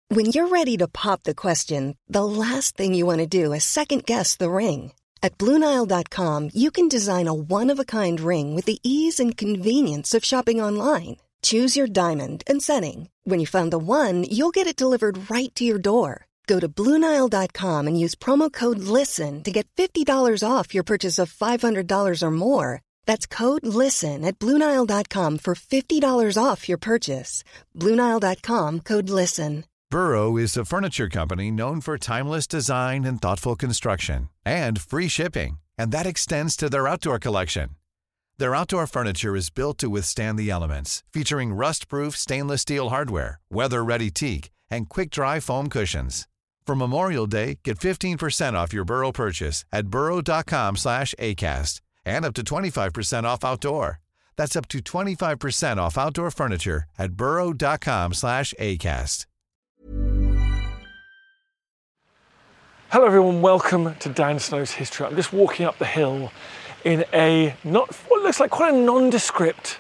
When you're ready to pop the question, the last thing you want to do is second-guess the ring. At BlueNile.com, you can design a one-of-a-kind ring with the ease and convenience of shopping online. Choose your diamond and setting. When you find the one, you'll get it delivered right to your door. Go to BlueNile.com and use promo code LISTEN to get $50 off your purchase of $500 or more. That's code LISTEN at BlueNile.com for $50 off your purchase. BlueNile.com, code LISTEN. Burrow is a furniture company known for timeless design and thoughtful construction, and free shipping, and that extends to their outdoor collection. Their outdoor furniture is built to withstand the elements, featuring rust-proof stainless steel hardware, weather-ready teak, and quick-dry foam cushions. For Memorial Day, get 15% off your Burrow purchase at burrow.com/ACAST and up to 25% off outdoor. That's up to 25% off outdoor furniture at burrow.com/ACAST. Hello everyone, welcome to Dan Snow's History. I'm just walking up the hill in what looks like quite a nondescript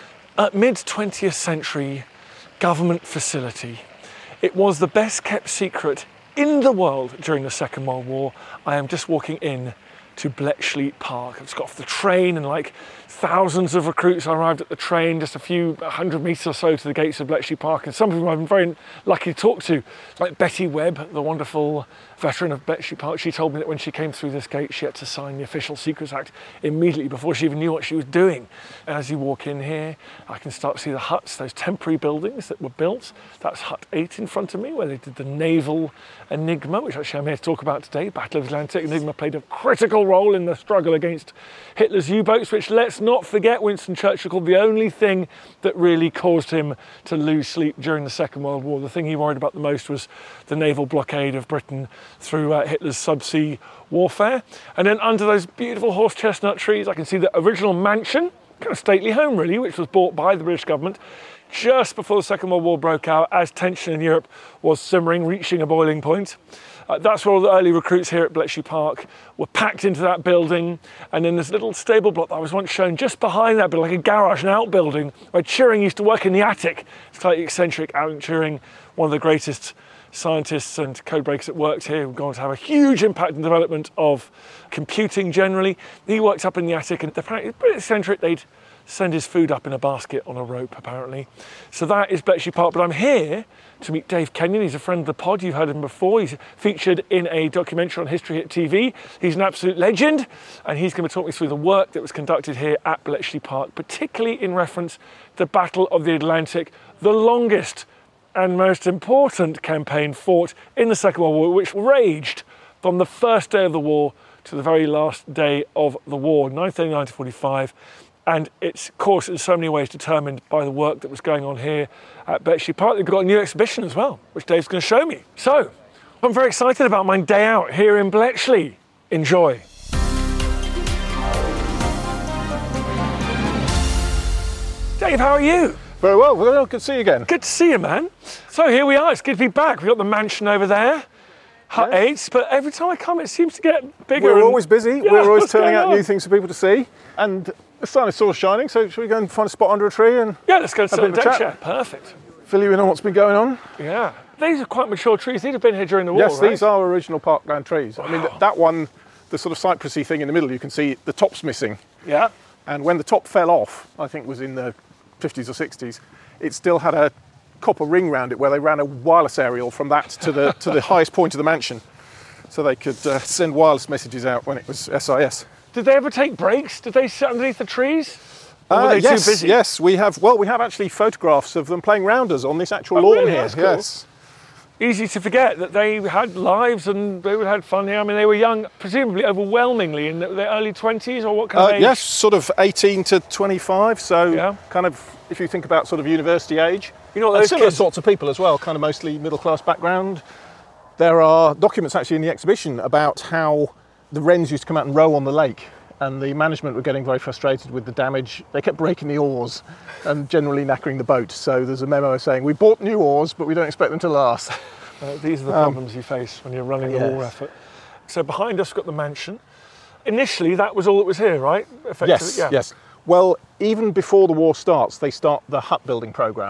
mid-20th century government facility. It was the best kept secret in the world during the Second World War. I am just walking in to Bletchley Park. I've just got off the train and like thousands of recruits arrived at the train, just a few 100 metres or so to the gates of Bletchley Park, and some of them I've been very lucky to talk to, like Betty Webb, the wonderful veteran of Bletchley Park. She told me that when she came through this gate she had to sign the Official Secrets Act immediately before she even knew what she was doing. As you walk in here, I can start to see the huts, those temporary buildings that were built. That's Hut 8 in front of me, where they did the naval Enigma, which actually I'm here to talk about today. Battle of Atlantic. Enigma played a critical role in the struggle against Hitler's U-boats, which, let's not forget, Winston Churchill called the only thing that really caused him to lose sleep during the Second World War. The thing he worried about the most was the naval blockade of Britain through Hitler's subsea warfare. And then under those beautiful horse chestnut trees, I can see the original mansion, kind of stately home really, which was bought by the British government just before the Second World War broke out, as tension in Europe was simmering, reaching a boiling point. That's where all the early recruits here at Bletchley Park were packed into that building. And then this little stable block that I was once shown just behind that building, like a garage, an outbuilding, where Turing used to work in the attic. Slightly eccentric Alan Turing, one of the greatest scientists and code breakers that worked here, who've gone to have a huge impact in the development of computing generally. He worked up in the attic, and apparently, pretty eccentric, they'd send his food up in a basket on a rope, apparently. So that is Bletchley Park, but I'm here to meet Dave Kenyon. He's a friend of the pod, you've heard him before. He's featured in a documentary on History Hit TV. He's an absolute legend, and he's going to talk me through the work that was conducted here at Bletchley Park, particularly in reference to the Battle of the Atlantic, the longest and most important campaign fought in the Second World War, which raged from the first day of the war to the very last day of the war, 1939 to 45. And its course in so many ways determined by the work that was going on here at Bletchley Park. They've got a new exhibition as well, which Dave's going to show me. So, I'm very excited about my day out here in Bletchley. Enjoy. Dave, how are you? Very well, good to see you again. Good to see you, man. So here we are, it's good to be back. We've got the mansion over there, Hut 8, but every time I come it seems to get bigger. We're always busy, Yeah, we're always what's turning going out on? new things for people to see. And the sun is sort of shining, so should we go and find a spot under a tree and Yeah, let's go and sit have on a the bit of deck a chair. chat? Perfect. Fill you in on what's been going on? Yeah. These are quite mature trees. These have been here during the war, Yes, right? these are original parkland trees. I mean, that one, the sort of cypressy thing in the middle, you can see the top's missing. Yeah. And when the top fell off, I think it was in the 50s or 60s, it still had a copper ring round it where they ran a wireless aerial from that to the highest point of the mansion, so they could send wireless messages out when it was SIS. Did they ever take breaks? Did they sit underneath the trees? Or were they Yes, too busy? yes, we have actually photographs of them playing rounders on this actual lawn really? here. That's cool. Yes. Easy to forget that they had lives and they had fun here. I mean, they were young, presumably overwhelmingly in their early 20s, or what kind of age? Yes, sort of 18 to 25, so Yeah. kind of, if you think about sort of university age. You know what And those similar kids... sorts of people as well, kind of mostly middle class background. There are documents actually in the exhibition about how the wrens used to come out and row on the lake, and the management were getting very frustrated with the damage. They kept breaking the oars and generally knackering the boat. So there's a memo saying, we bought new oars, but we don't expect them to last. These are the problems you face when you're running the war effort. So behind us, we've got the mansion. Initially, that was all that was here, right? Yes, yes. Well, even before the war starts, they start the hut building programme. Yeah.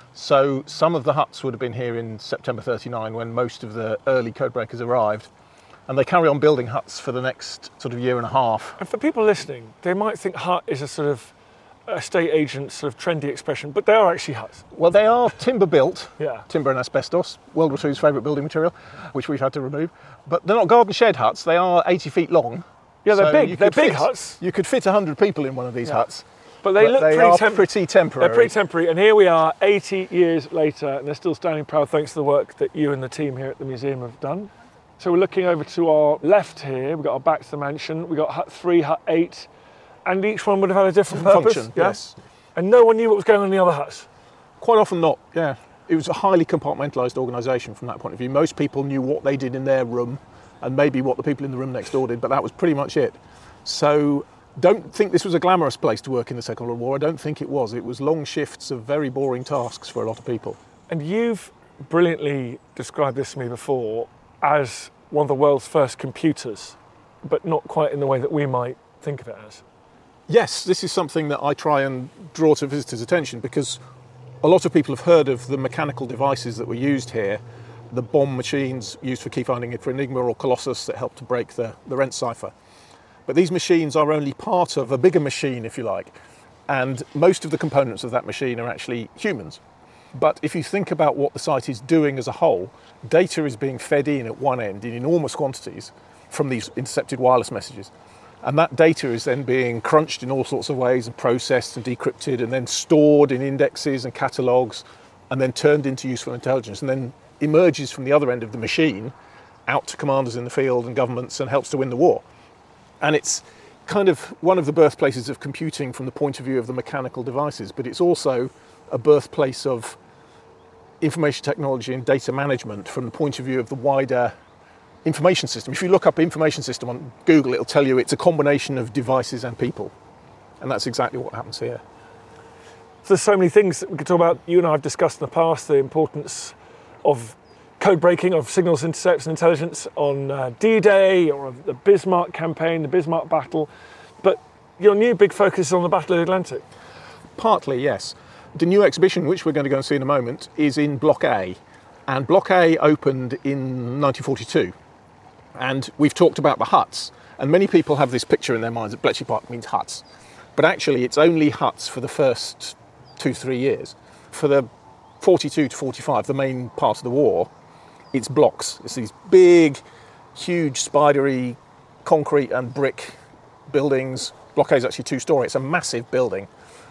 So some of the huts would have been here in September 39 when most of the early codebreakers arrived. And they carry on building huts for the next sort of year and a half. And for people listening, they might think hut is a sort of estate agent sort of trendy expression, but they are actually huts. Well, they are timber built, Yeah. timber and asbestos, World War II's favourite building material, which we've had to remove. But they're not garden shed huts, they are 80 feet long. Yeah, they're So big. you They're could big fit- huts. You could fit 100 people in one of these huts. But they look are pretty temporary. They're pretty temporary. And here we are 80 years later, and they're still standing proud thanks to the work that you and the team here at the museum have done. So we're looking over to our left here. We've got our back to the mansion. We've got hut 3, hut 8, and each one would have had a different purpose. Function, yes. And no one knew what was going on in the other huts. Quite often not, yeah. It was a highly compartmentalised organisation from that point of view. Most people knew what they did in their room and maybe what the people in the room next door did, but that was pretty much it. So don't think this was a glamorous place to work in the Second World War. I don't think it was. It was long shifts of very boring tasks for a lot of people. And you've brilliantly described this to me before as one of the world's first computers, but not quite in the way that we might think of it as. Yes, this is something that I try and draw to visitors' attention because a lot of people have heard of the mechanical devices that were used here, the bomb machines used for key finding for Enigma or Colossus that helped to break the Rent cipher. But these machines are only part of a bigger machine, if you like, and most of the components of that machine are actually humans. But if you think about what the site is doing as a whole, data is being fed in at one end in enormous quantities from these intercepted wireless messages. And that data is then being crunched in all sorts of ways and processed and decrypted and then stored in indexes and catalogues and then turned into useful intelligence and then emerges from the other end of the machine out to commanders in the field and governments and helps to win the war. And it's kind of one of the birthplaces of computing from the point of view of the mechanical devices, but it's also a birthplace of information technology and data management from the point of view of the wider information system. If you look up information system on Google, it'll tell you it's a combination of devices and people. And that's exactly what happens here. So there's so many things that we could talk about. You and I have discussed in the past the importance of code breaking, of signals, intercepts and intelligence on D-Day or the Bismarck campaign, the Bismarck battle. But your new big focus is on the Battle of the Atlantic. Partly, yes. The new exhibition, which we're going to go and see in a moment, is in Block A. And Block A opened in 1942. And we've talked about the huts. And many people have this picture in their minds that Bletchley Park means huts. But actually, it's only huts for the first 2-3 years. For the 42 to 45, the main part of the war, it's blocks. It's these big, huge, spidery concrete and brick buildings. Block A is actually 2-storey. It's a massive building.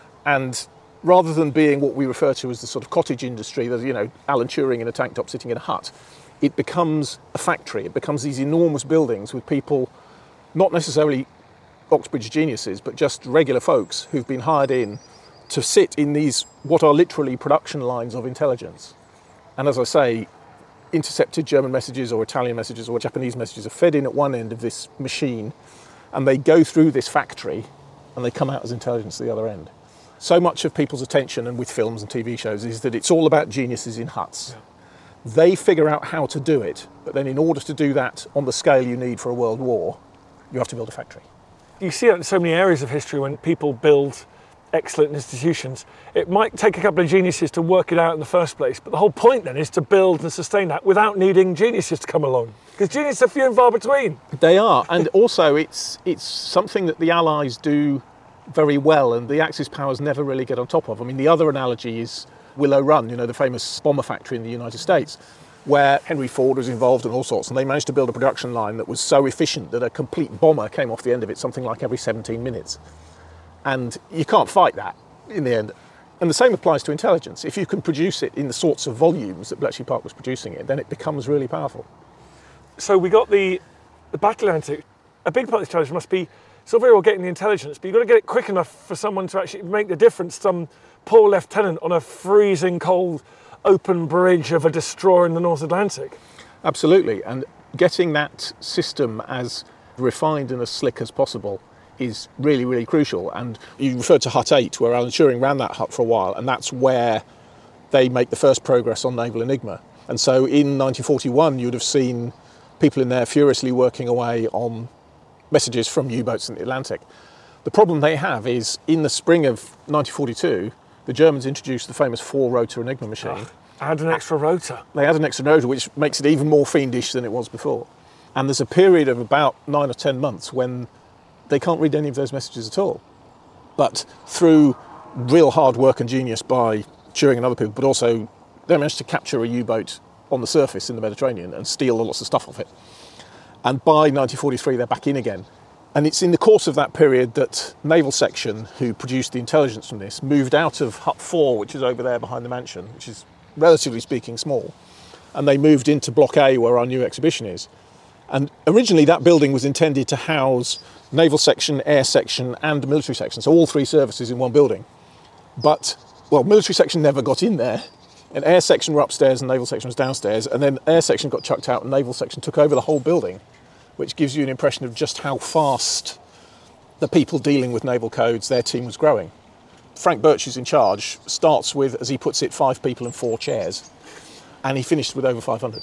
And rather than being what we refer to as the sort of cottage industry, there's, Alan Turing in a tank top sitting in a hut, it becomes a factory. It becomes these enormous buildings with people, not necessarily Oxbridge geniuses, but just regular folks who've been hired in to sit in these, what are literally production lines of intelligence. And as I say, intercepted German messages or Italian messages or Japanese messages are fed in at one end of this machine, and they go through this factory and they come out as intelligence at the other end. So much of people's attention, and with films and TV shows, is that it's all about geniuses in huts. Yeah. They figure out how to do it, but then in order to do that on the scale you need for a world war, you have to build a factory. You see that in so many areas of history when people build excellent institutions. It might take a couple of geniuses to work it out in the first place, but the whole point then is to build and sustain that without needing geniuses to come along. Because geniuses are few and far between. They are, and also it's something that the Allies do very well and the Axis powers never really get on top of. I mean, the other analogy is Willow Run, the famous bomber factory in the United States, where Henry Ford was involved in all sorts, and they managed to build a production line that was so efficient that a complete bomber came off the end of it something like every 17 minutes. And you can't fight that in the end. And the same applies to intelligence. If you can produce it in the sorts of volumes that Bletchley Park was producing it, then it becomes really powerful. So we got the Battle of Atlantic. A big part of the challenge must be, it's all very well getting the intelligence, but you've got to get it quick enough for someone to actually make the difference. Some poor lieutenant on a freezing cold open bridge of a destroyer in the North Atlantic. Absolutely. And getting that system as refined and as slick as possible is really, really crucial. And you referred to Hut 8, where Alan Turing ran that hut for a while, and that's where they make the first progress on Naval Enigma. And so in 1941, you'd have seen people in there furiously working away on messages from U-boats in the Atlantic. The problem they have is, in the spring of 1942, the Germans introduced the famous 4-rotor Enigma machine. Add an extra rotor. They add an extra rotor, which makes it even more fiendish than it was before. And there's a period of about 9 or 10 months when they can't read any of those messages at all. But through real hard work and genius by Turing and other people, but also they managed to capture a U-boat on the surface in the Mediterranean and steal lots of stuff off it. And by 1943, they're back in again. And it's in the course of that period that Naval Section, who produced the intelligence from this, moved out of Hut 4, which is over there behind the mansion, which is relatively speaking small, and they moved into Block A, where our new exhibition is. And originally that building was intended to house Naval Section, Air Section and Military Section, so all three services in one building. But, well, Military Section never got in there, and Air Section were upstairs and Naval Section was downstairs, and then Air Section got chucked out and Naval Section took over the whole building, which gives you an impression of just how fast the people dealing with naval codes, their team was growing. Frank Birch, who's in charge, starts with, as he puts it, 5 people and 4 chairs, and he finished with over 500.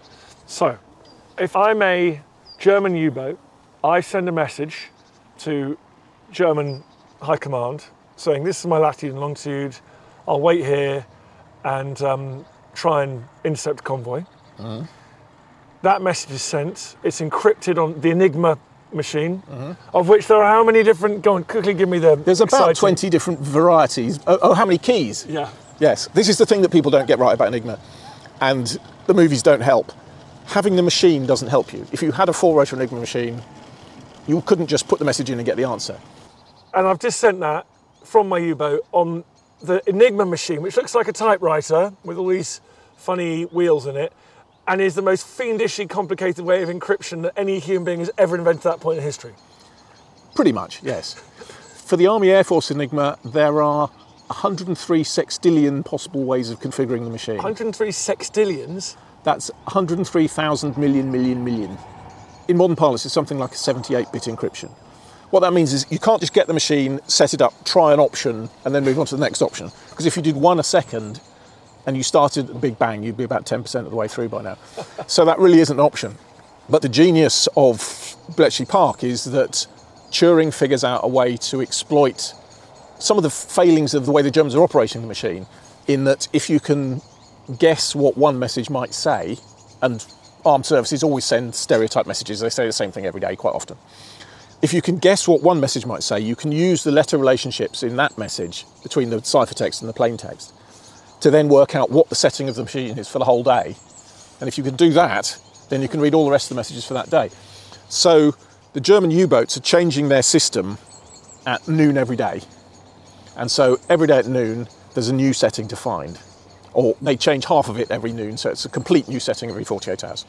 So, if I'm a German U-boat, I send a message to German High Command saying, this is my latitude and longitude, I'll wait here and try and intercept a convoy. Mm-hmm. That message is sent, it's encrypted on the Enigma machine, of which there are how many different, go on, quickly give me the There's about 20 different varieties. Oh, how many keys? Yeah. Yes, this is the thing that people don't get right about Enigma, and the movies don't help. Having the machine doesn't help you. If you had a 4-rotor Enigma machine, you couldn't just put the message in and get the answer. And I've just sent that from my U-boat on the Enigma machine, which looks like a typewriter with all these funny wheels in it, and is the most fiendishly complicated way of encryption that any human being has ever invented at that point in history. Pretty much, yes. For the Army Air Force Enigma, there are 103 sextillion possible ways of configuring the machine. 103 sextillions? That's 103,000 million. In modern parlance, it's something like a 78-bit encryption. What that means is you can't just get the machine, set it up, try an option, and then move on to the next option. Because if you did one a second, and you started at the Big Bang, you'd be about 10% of the way through by now. So that really isn't an option. But the genius of Bletchley Park is that Turing figures out a way to exploit some of the failings of the way the Germans are operating the machine, in that if you can guess what one message might say, and armed services always send stereotype messages, they say the same thing every day quite often. If you can guess what one message might say, you can use the letter relationships in that message between the ciphertext and the plain text to then work out what the setting of the machine is for the whole day. And if you can do that, then you can read all the rest of the messages for that day. So the German U-boats are changing their system at noon every day. And so every day at noon, there's a new setting to find. Or they change half of it every noon, so it's a complete new setting every 48 hours.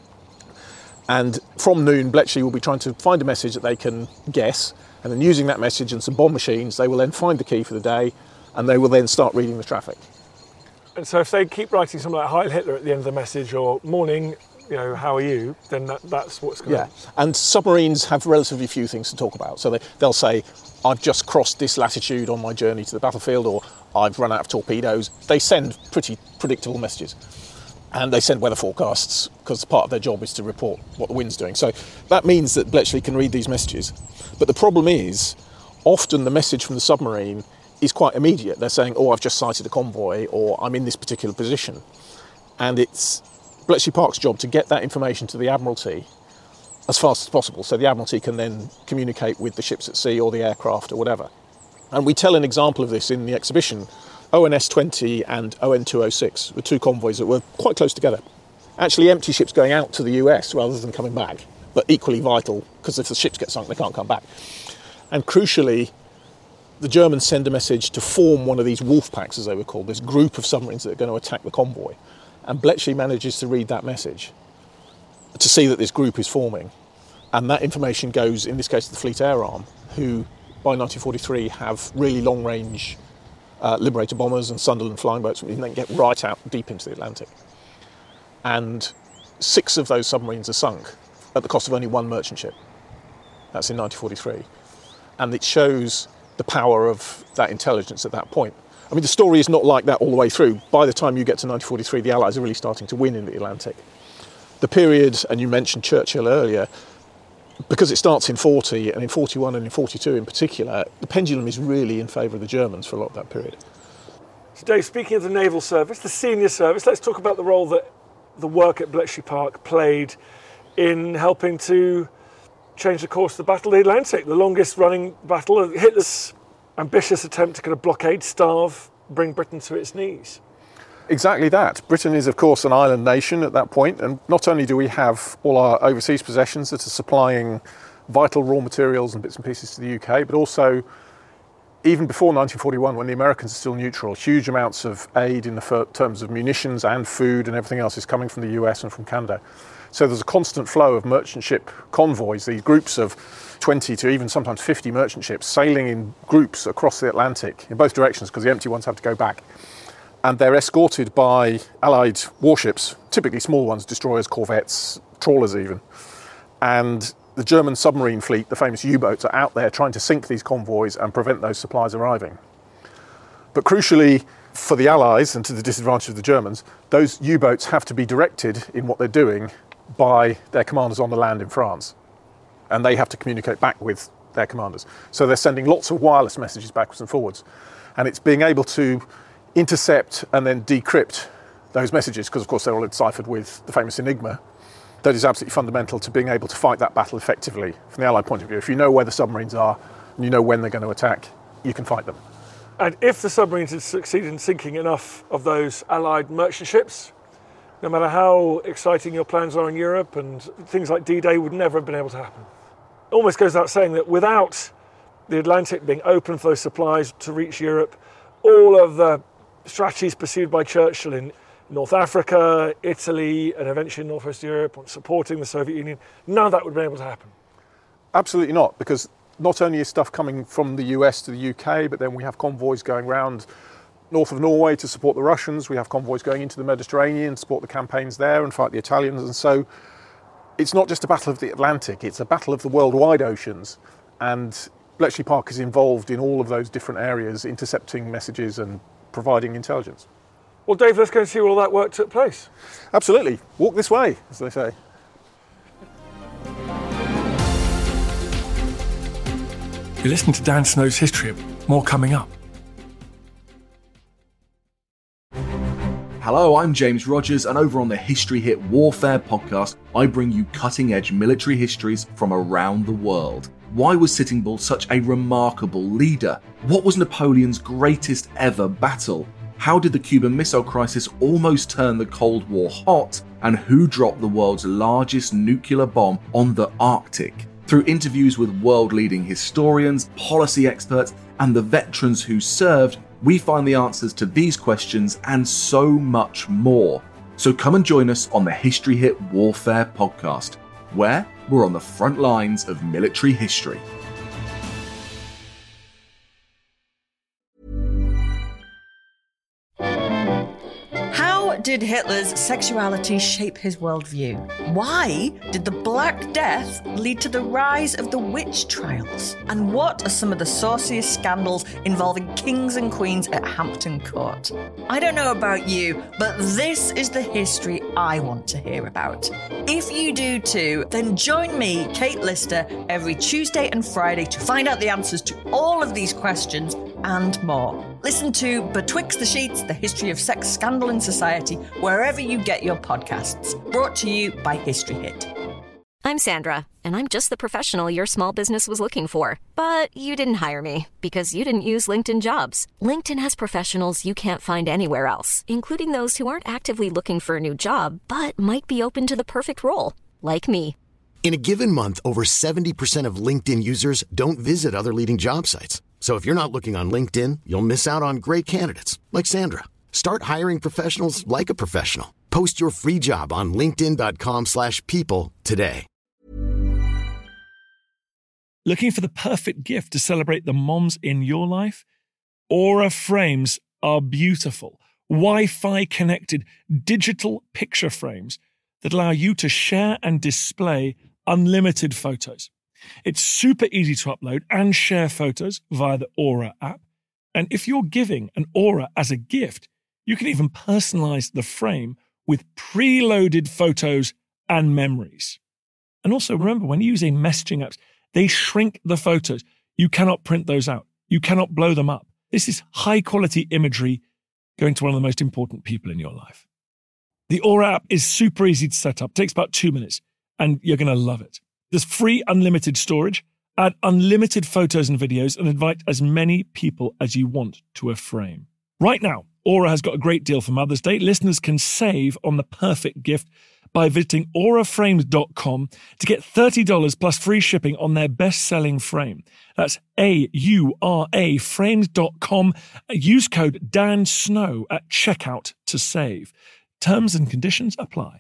And from noon, Bletchley will be trying to find a message that they can guess, and then using that message and some bomb machines, they will then find the key for the day, and they will then start reading the traffic. And so if they keep writing something like Heil Hitler at the end of the message, or morning, how are you, then that's what's going to happen. Yeah, and submarines have relatively few things to talk about. So they'll say, I've just crossed this latitude on my journey to the battlefield, or I've run out of torpedoes. They send pretty predictable messages. And they send weather forecasts, because part of their job is to report what the wind's doing. So that means that Bletchley can read these messages. But the problem is, often the message from the submarine is quite immediate. They're saying, I've just sighted a convoy, or I'm in this particular position. And it's Bletchley Park's job to get that information to the Admiralty as fast as possible, so the Admiralty can then communicate with the ships at sea or the aircraft or whatever. And we tell an example of this in the exhibition. ONS-20 and ON-206 were 2 convoys that were quite close together. Actually empty ships going out to the US rather than coming back, but equally vital, because if the ships get sunk, they can't come back. And crucially, the Germans send a message to form one of these wolf packs, as they were called, this group of submarines that are going to attack the convoy. And Bletchley manages to read that message, to see that this group is forming. And that information goes, in this case, to the Fleet Air Arm, who, by 1943, have really long-range Liberator bombers and Sunderland flying boats, and they get right out deep into the Atlantic. And 6 of those submarines are sunk at the cost of only 1 merchant ship. That's in 1943. And it shows the power of that intelligence at that point. I mean, the story is not like that all the way through. By the time you get to 1943, the Allies are really starting to win in the Atlantic. The period, and you mentioned Churchill earlier, because it starts in 40, and in 41 and in 42 in particular, the pendulum is really in favour of the Germans for a lot of that period. So Dave, speaking of the naval service, the senior service, let's talk about the role that the work at Bletchley Park played in helping to change the course of the Battle of the Atlantic, the longest running battle of Hitler's ambitious attempt to kind of blockade, starve, bring Britain to its knees. Exactly that. Britain is, of course, an island nation at that point, and not only do we have all our overseas possessions that are supplying vital raw materials and bits and pieces to the UK, but also, even before 1941, when the Americans are still neutral, huge amounts of aid in the terms of munitions and food and everything else is coming from the US and from Canada. So there's a constant flow of merchant ship convoys, these groups of 20 to even sometimes 50 merchant ships sailing in groups across the Atlantic in both directions, because the empty ones have to go back. And they're escorted by Allied warships, typically small ones, destroyers, corvettes, trawlers even. And the German submarine fleet, the famous U-boats, are out there trying to sink these convoys and prevent those supplies arriving. But crucially, for the Allies and to the disadvantage of the Germans, those U-boats have to be directed in what they're doing by their commanders on the land in France. And they have to communicate back with their commanders. So they're sending lots of wireless messages backwards and forwards. And it's being able to intercept and then decrypt those messages, because of course they're all deciphered with the famous Enigma. That is absolutely fundamental to being able to fight that battle effectively from the Allied point of view. If you know where the submarines are and you know when they're going to attack, you can fight them. And if the submarines had succeeded in sinking enough of those Allied merchant ships, no matter how exciting your plans are in Europe, and things like D-Day would never have been able to happen. It almost goes without saying that without the Atlantic being open for those supplies to reach Europe, all of the strategies pursued by Churchill in North Africa, Italy, and eventually Northwest Europe, on supporting the Soviet Union, none of that would have been able to happen. Absolutely not, because not only is stuff coming from the US to the UK, but then we have convoys going around north of Norway to support the Russians. We have convoys going into the Mediterranean to support the campaigns there and fight the Italians. And so it's not just a battle of the Atlantic, it's a battle of the worldwide oceans. And Bletchley Park is involved in all of those different areas, intercepting messages and providing intelligence. Well, Dave, let's go and see where all that work took place. Absolutely. Walk this way, as they say. You listen to Dan Snow's History. More coming up. Hello, I'm James Rogers, and over on the History Hit Warfare podcast, I bring you cutting-edge military histories from around the world. Why was Sitting Bull such a remarkable leader? What was Napoleon's greatest ever battle? How did the Cuban Missile Crisis almost turn the Cold War hot? And who dropped the world's largest nuclear bomb on the Arctic? Through interviews with world-leading historians, policy experts, and the veterans who served, we find the answers to these questions and so much more. So come and join us on the History Hit Warfare podcast, where we're on the front lines of military history. How did Hitler's sexuality shape his worldview? Why did the Black Death lead to the rise of the witch trials? And what are some of the sauciest scandals involving kings and queens at Hampton Court? I don't know about you, but this is the history I want to hear about. If you do too, then join me, Kate Lister, every Tuesday and Friday to find out the answers to all of these questions and more. Listen to Betwixt the Sheets, the history of sex, scandal and society, wherever you get your podcasts. Brought to you by History Hit. I'm Sandra, and I'm just the professional your small business was looking for. But you didn't hire me because you didn't use LinkedIn Jobs. LinkedIn has professionals you can't find anywhere else, including those who aren't actively looking for a new job, but might be open to the perfect role, like me. In a given month, over 70% of LinkedIn users don't visit other leading job sites. So if you're not looking on LinkedIn, you'll miss out on great candidates like Sandra. Start hiring professionals like a professional. Post your free job on linkedin.com/people today. Looking for the perfect gift to celebrate the moms in your life? Aura frames are beautiful, Wi-Fi connected digital picture frames that allow you to share and display unlimited photos. It's super easy to upload and share photos via the Aura app. And if you're giving an Aura as a gift, you can even personalize the frame with preloaded photos and memories. And also remember, when using messaging apps, they shrink the photos. You cannot print those out. You cannot blow them up. This is high quality imagery going to one of the most important people in your life. The Aura app is super easy to set up, takes about 2 minutes, and you're going to love it. There's free unlimited storage, add unlimited photos and videos, and invite as many people as you want to a frame. Right now, Aura has got a great deal for Mother's Day. Listeners can save on the perfect gift by visiting auraframes.com to get $30 plus free shipping on their best-selling frame. That's AURA frames.com. Use code DANSNOW at checkout to save. Terms and conditions apply.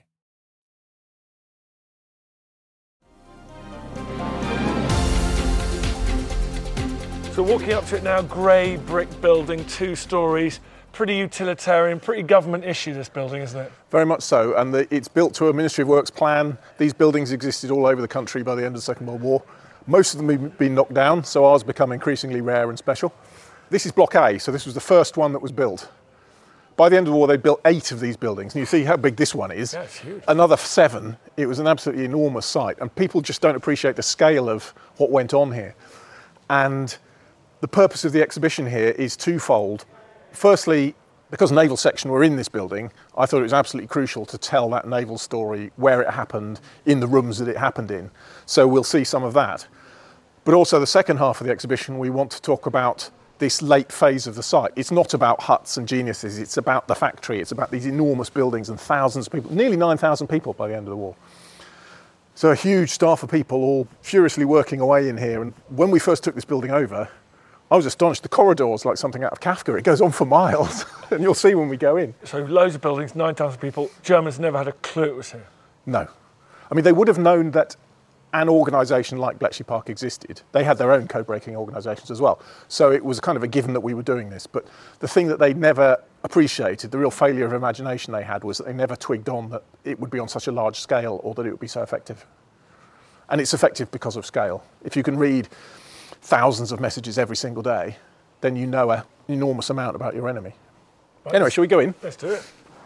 So walking up to it now, grey brick building, 2 stories. Pretty utilitarian, pretty government issue, this building, isn't it? Very much so, and it's built to a Ministry of Works plan. These buildings existed all over the country by the end of the Second World War. Most of them have been knocked down, so ours become increasingly rare and special. This is Block A, so this was the first one that was built. By the end of the war, they built 8 of these buildings, and you see how big this one is. Yeah, it's huge. Another 7. It was an absolutely enormous site, and people just don't appreciate the scale of what went on here. And the purpose of the exhibition here is twofold. Firstly, because Naval Section were in this building, I thought it was absolutely crucial to tell that naval story, where it happened, in the rooms that it happened in. So we'll see some of that. But also the second half of the exhibition, we want to talk about this late phase of the site. It's not about huts and geniuses, it's about the factory, it's about these enormous buildings and thousands of people, nearly 9,000 people by the end of the war. So a huge staff of people all furiously working away in here. And when we first took this building over, I was astonished. The corridor's like something out of Kafka. It goes on for miles, and you'll see when we go in. So loads of buildings, 9,000 people. Germans never had a clue it was here. No. I mean, they would have known that an organisation like Bletchley Park existed. They had their own code-breaking organisations as well. So it was kind of a given that we were doing this. But the thing that they never appreciated, the real failure of imagination they had, was that they never twigged on that it would be on such a large scale or that it would be so effective. And it's effective because of scale. If you can read thousands of messages every single day, then you know an enormous amount about your enemy. Right. Anyway, shall we go in? Let's do it.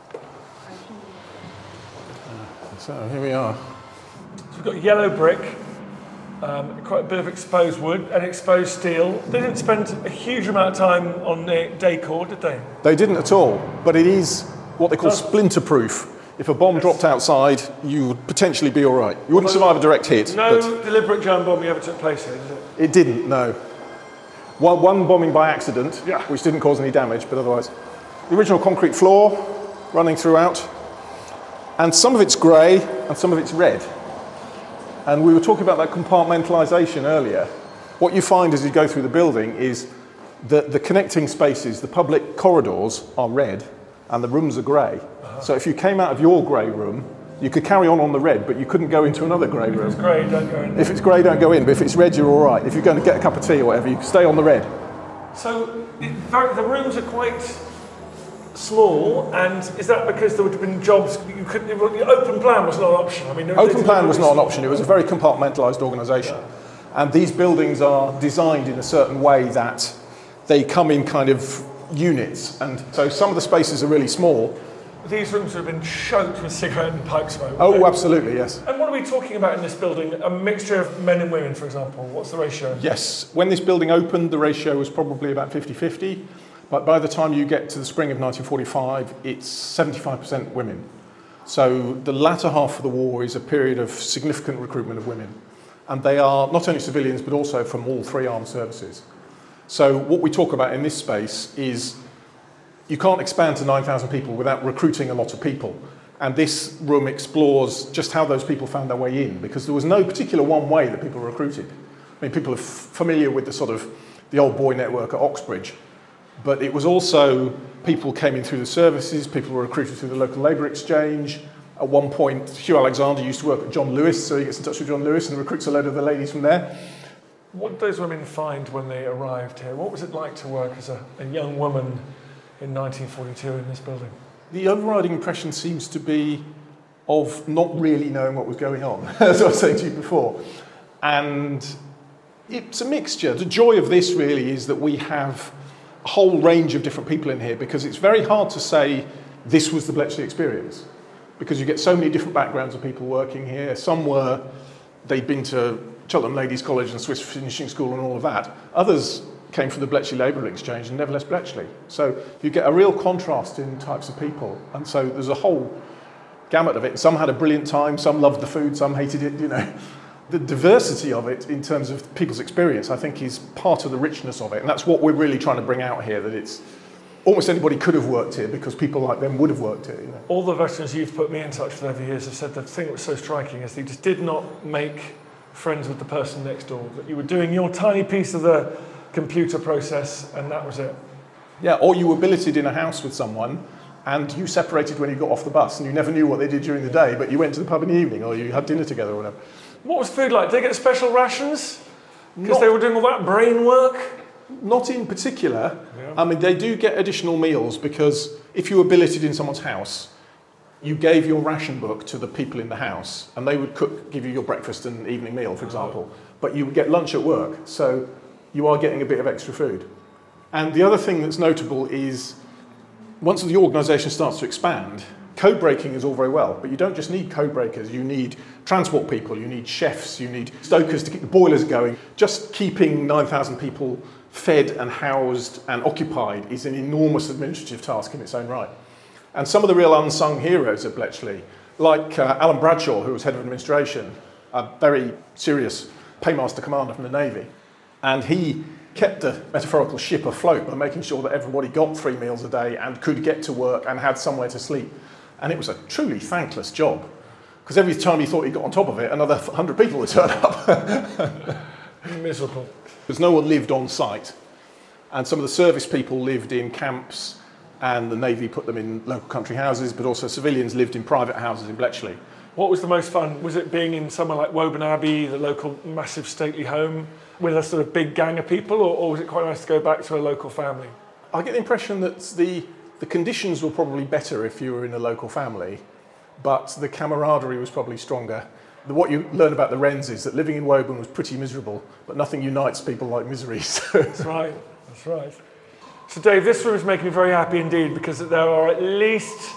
So here we are. So we've got yellow brick, quite a bit of exposed wood and exposed steel. They didn't spend a huge amount of time on the decor, did they? They didn't at all, but it is what they call splinter-proof. If a bomb dropped outside, you would potentially be all right. You wouldn't survive a direct hit. No deliberate German bombing ever took place here, did it? It didn't, no. One bombing by accident, yeah, which didn't cause any damage, but otherwise. The original concrete floor running throughout, and some of it's grey and some of it's red. And we were talking about that compartmentalisation earlier. What you find as you go through the building is that the connecting spaces, the public corridors, are red and the rooms are grey. So if you came out of your grey room, you could carry on the red, but you couldn't go into another grey room. If it's grey, don't go in. If it's grey, don't go in, but if it's red, you're all right. If you're going to get a cup of tea or whatever, you can stay on the red. So the rooms are quite small, and is that because there would have been jobs, the open plan was not an option? I mean, open plan was not an option. It was a very compartmentalised organisation. Yeah. And these buildings are designed in a certain way that they come in kind of units, and so some of the spaces are really small. These rooms would have been choked with cigarette and pipe smoke. Oh, absolutely, yes. And what are we talking about in this building? A mixture of men and women, for example. What's the ratio? Yes. When this building opened, the ratio was probably about 50-50. But by the time you get to the spring of 1945, it's 75% women. So the latter half of the war is a period of significant recruitment of women. And they are not only civilians, but also from all 3 armed services. So what we talk about in this space is you can't expand to 9,000 people without recruiting a lot of people. And this room explores just how those people found their way in, because there was no particular one way that people were recruited. I mean, people are familiar with the old boy network at Oxbridge, but it was also people came in through the services, people were recruited through the local labour exchange. At one point, Hugh Alexander used to work at John Lewis, so he gets in touch with John Lewis and recruits a load of the ladies from there. What did those women find when they arrived here? What was it like to work as a young woman in 1942 in this building? The overriding impression seems to be of not really knowing what was going on, as I was saying to you before. And it's a mixture. The joy of this really is that we have a whole range of different people in here, because it's very hard to say this was the Bletchley experience, because you get so many different backgrounds of people working here. Some they'd been to Cheltenham Ladies College and Swiss Finishing School and all of that. Others came from the Bletchley Labour Exchange and never left Bletchley. So you get a real contrast in types of people. And so there's a whole gamut of it. Some had a brilliant time, some loved the food, some hated it, you know. The diversity of it in terms of people's experience, I think, is part of the richness of it. And that's what we're really trying to bring out here, that it's almost anybody could have worked here because people like them would have worked here. You know? All the veterans you've put me in touch with over the years have said the thing that was so striking is they just did not make friends with the person next door, that you were doing your tiny piece of the computer process and that was it. Yeah, or you were billeted in a house with someone and you separated when you got off the bus and you never knew what they did during the day, but you went to the pub in the evening or you had dinner together or whatever. What was food like? Did they get special rations? Because they were doing all that brain work? Not in particular. Yeah. I mean, they do get additional meals because if you were billeted in someone's house, you gave your ration book to the people in the house and they would give you your breakfast and evening meal, for example. But you would get lunch at work, so you are getting a bit of extra food. And the other thing that's notable is once the organisation starts to expand, code breaking is all very well, but you don't just need code breakers, you need transport people, you need chefs, you need stokers to keep the boilers going. Just keeping 9,000 people fed and housed and occupied is an enormous administrative task in its own right. And some of the real unsung heroes of Bletchley, like Alan Bradshaw, who was head of administration, a very serious paymaster commander from the Navy, and he kept the metaphorical ship afloat by making sure that everybody got 3 meals a day and could get to work and had somewhere to sleep. And it was a truly thankless job, because every time he thought he got on top of it, another 100 people would turn up. Miserable. Because no one lived on site, and some of the service people lived in camps, and the Navy put them in local country houses, but also civilians lived in private houses in Bletchley. What was the most fun? Was it being in somewhere like Woburn Abbey, the local massive stately home, with a sort of big gang of people, or was it quite nice to go back to a local family? I get the impression that the conditions were probably better if you were in a local family, but the camaraderie was probably stronger. What you learn about the Wrens is that living in Woburn was pretty miserable, but nothing unites people like misery. That's right, that's right. So Dave, this room is making me very happy indeed, because there are at least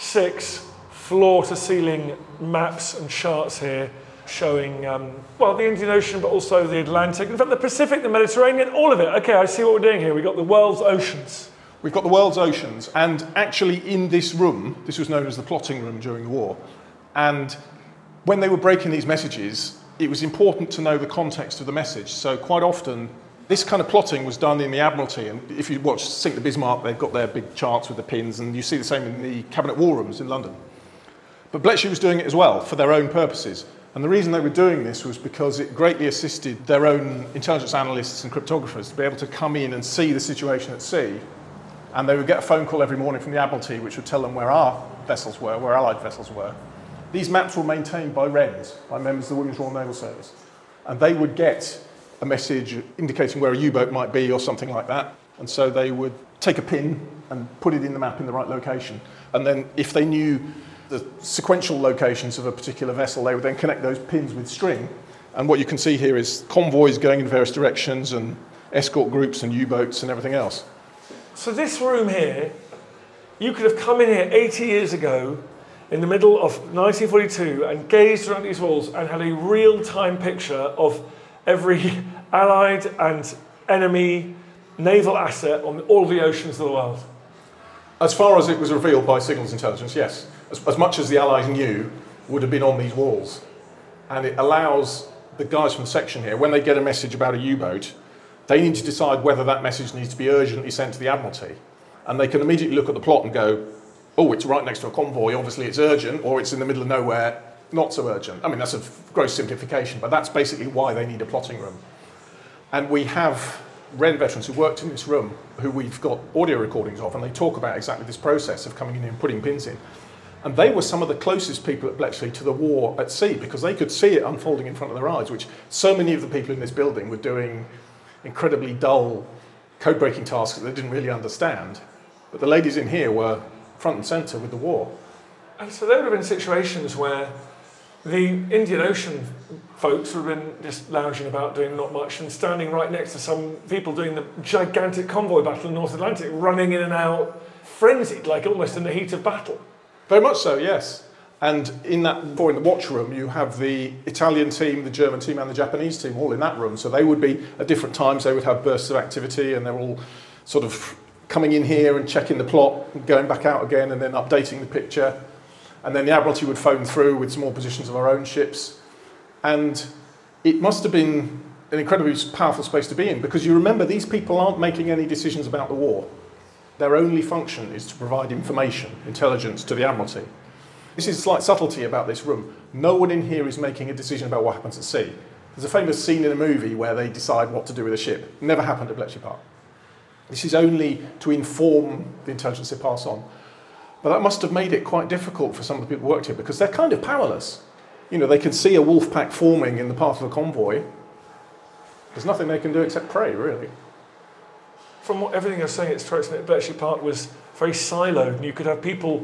6 floor-to-ceiling maps and charts here showing, the Indian Ocean, but also the Atlantic, in fact the Pacific, the Mediterranean, all of it. Okay, I see what we're doing here. We've got the world's oceans. We've got the world's oceans, and actually in this room, this was known as the plotting room during the war, and when they were breaking these messages, it was important to know the context of the message. So quite often, this kind of plotting was done in the Admiralty, and if you watch Sink the Bismarck, they've got their big charts with the pins, and you see the same in the Cabinet War Rooms in London. But Bletchley was doing it as well, for their own purposes. And the reason they were doing this was because it greatly assisted their own intelligence analysts and cryptographers to be able to come in and see the situation at sea. And they would get a phone call every morning from the Admiralty, which would tell them where our vessels were, where Allied vessels were. These maps were maintained by Wrens, by members of the Women's Royal Naval Service. And they would get a message indicating where a U-boat might be or something like that. And so they would take a pin and put it in the map in the right location. And then if they knew the sequential locations of a particular vessel, they would then connect those pins with string. And what you can see here is convoys going in various directions and escort groups and U-boats and everything else. So this room here, you could have come in here 80 years ago in the middle of 1942 and gazed around these walls and had a real-time picture of every Allied and enemy naval asset on all the oceans of the world. As far as it was revealed by signals intelligence, yes. As much as the Allies knew would have been on these walls. And it allows the guys from the section here, when they get a message about a U-boat, they need to decide whether that message needs to be urgently sent to the Admiralty. And they can immediately look at the plot and go, oh, it's right next to a convoy, obviously it's urgent, or it's in the middle of nowhere, not so urgent. I mean, that's a gross simplification, but that's basically why they need a plotting room. And we have Wren veterans who worked in this room who we've got audio recordings of, and they talk about exactly this process of coming in and putting pins in. And they were some of the closest people at Bletchley to the war at sea, because they could see it unfolding in front of their eyes, which so many of the people in this building were doing incredibly dull code-breaking tasks that they didn't really understand. But the ladies in here were front and centre with the war. And so there would have been situations where the Indian Ocean folks would have been just lounging about doing not much and standing right next to some people doing the gigantic convoy battle in the North Atlantic, running in and out, frenzied, like almost in the heat of battle. Very much so, yes. And in the watch room, you have the Italian team, the German team, and the Japanese team all in that room. So they would be at different times, they would have bursts of activity, and they're all sort of coming in here and checking the plot, and going back out again, and then updating the picture. And then the Admiralty would phone through with some more positions of our own ships. And it must have been an incredibly powerful space to be in, because you remember these people aren't making any decisions about the war. Their only function is to provide information, intelligence to the Admiralty. This is a slight subtlety about this room. No one in here is making a decision about what happens at sea. There's a famous scene in a movie where they decide what to do with a ship. It never happened at Bletchley Park. This is only to inform the intelligence they pass on. But that must have made it quite difficult for some of the people who worked here, because they're kind of powerless. You know, they can see a wolf pack forming in the path of a convoy. There's nothing they can do except pray, really. From everything you're saying, it strikes me that Bletchley Park was very siloed, and you could have people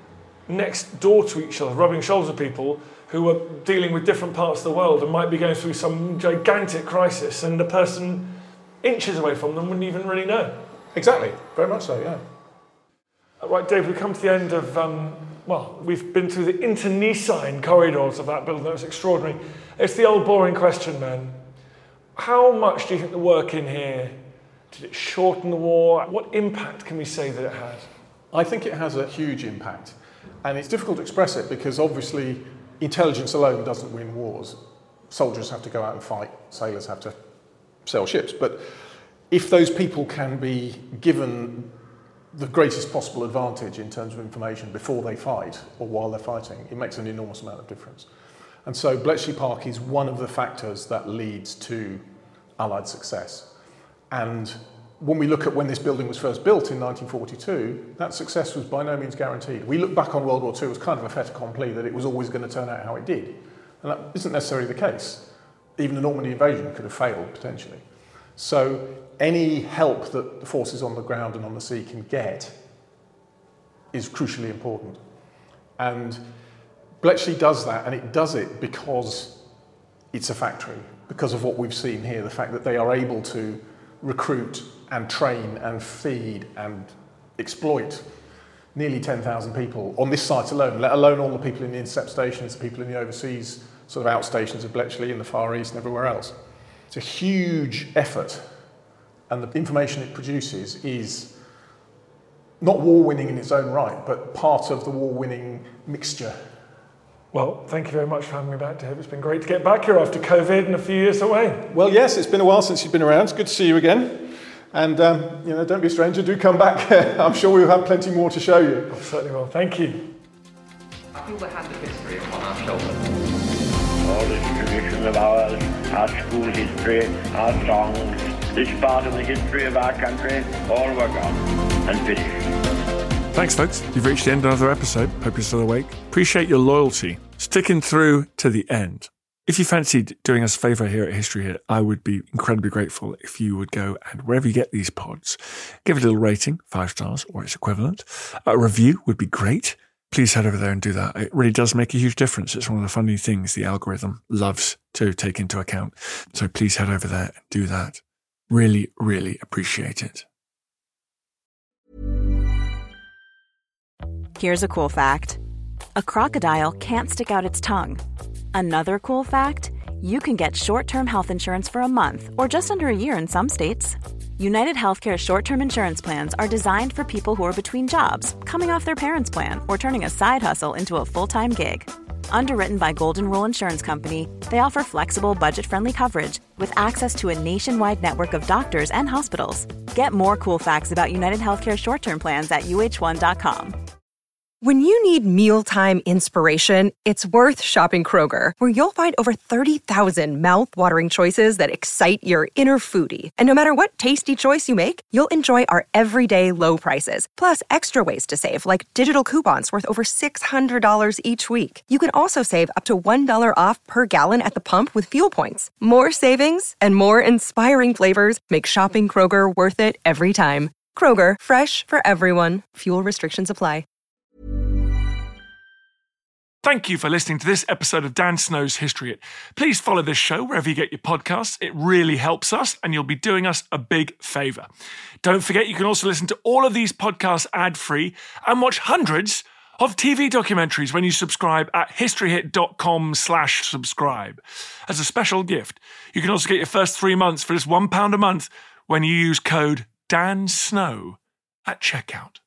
next door to each other, rubbing shoulders with people who were dealing with different parts of the world and might be going through some gigantic crisis, and the person inches away from them wouldn't even really know. Exactly, very much so, yeah. Right, Dave, we've come to the end of, we've been through the internecine corridors of that building. That was extraordinary. It's the old boring question, man. How much do you think the work in here, did it shorten the war? What impact can we say that it had? I think it has a huge impact. And it's difficult to express it because obviously intelligence alone doesn't win wars. Soldiers have to go out and fight, sailors have to sail ships. But if those people can be given the greatest possible advantage in terms of information before they fight or while they're fighting, it makes an enormous amount of difference. And so Bletchley Park is one of the factors that leads to Allied success. And when we look at when this building was first built in 1942, that success was by no means guaranteed. We look back on World War II as kind of a fait accompli that it was always going to turn out how it did. And that isn't necessarily the case. Even the Normandy invasion could have failed, potentially. So any help that the forces on the ground and on the sea can get is crucially important. And Bletchley does that, and it does it because it's a factory, because of what we've seen here, the fact that they are able to recruit and train and feed and exploit nearly 10,000 people on this site alone, let alone all the people in the intercept stations, the people in the overseas sort of outstations of Bletchley in the Far East and everywhere else. It's a huge effort, and the information it produces is not war-winning in its own right, but part of the war-winning mixture. Well, thank you very much for having me back, Dave. It's been great to get back here after COVID and a few years away. Well, yes, it's been a while since you've been around. It's good to see you again. And, don't be a stranger. Do come back. I'm sure we'll have plenty more to show you. I certainly will. Thank you. I feel the hand of history upon our shoulders. All this tradition of ours, our school history, our songs, this part of the history of our country, all were gone and finished. Thanks, folks. You've reached the end of another episode. Hope you're still awake. Appreciate your loyalty, sticking through to the end. If you fancied doing us a favour here at History Hit, I would be incredibly grateful if you would go and wherever you get these pods, give it a little rating, 5 stars or its equivalent. A review would be great. Please head over there and do that. It really does make a huge difference. It's one of the funny things the algorithm loves to take into account. So please head over there and do that. Really, really appreciate it. Here's a cool fact. A crocodile can't stick out its tongue. Another cool fact, you can get short-term health insurance for a month or just under a year in some states. United Healthcare short-term insurance plans are designed for people who are between jobs, coming off their parents' plan, or turning a side hustle into a full-time gig. Underwritten by Golden Rule Insurance Company, they offer flexible, budget-friendly coverage with access to a nationwide network of doctors and hospitals. Get more cool facts about United Healthcare short-term plans at uh1.com. When you need mealtime inspiration, it's worth shopping Kroger, where you'll find over 30,000 mouth-watering choices that excite your inner foodie. And no matter what tasty choice you make, you'll enjoy our everyday low prices, plus extra ways to save, like digital coupons worth over $600 each week. You can also save up to $1 off per gallon at the pump with fuel points. More savings and more inspiring flavors make shopping Kroger worth it every time. Kroger, fresh for everyone. Fuel restrictions apply. Thank you for listening to this episode of Dan Snow's History Hit. Please follow this show wherever you get your podcasts. It really helps us, and you'll be doing us a big favour. Don't forget, you can also listen to all of these podcasts ad-free and watch hundreds of TV documentaries when you subscribe at historyhit.com/subscribe. As a special gift, you can also get your first 3 months for just £1 a month when you use code DANSNOW at checkout.